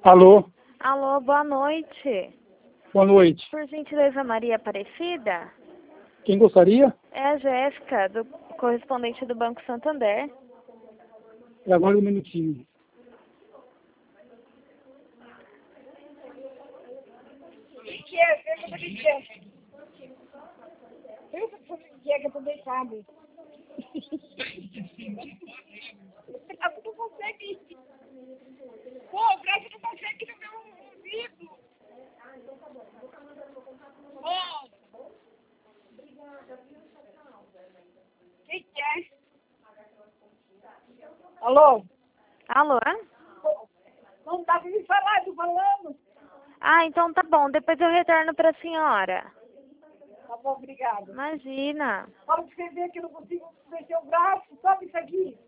Alô, Alô, boa noite. boa noite. Por gentileza, Maria Aparecida? Quem gostaria? É a Jéssica, do correspondente do Banco Santander. Agora um minutinho. Que é? Que também sabe. Tu não consegue. Pô, o Brasil não consegue no meu ouvido. Pô. Quem que é? Alô? Alô? Não dá pra me falar, tô falando. Ah, então tá bom. Depois eu retorno pra senhora. Tá bom, obrigada. Imagina. Pode escrever que eu não consigo mexer o braço, sobe isso aqui.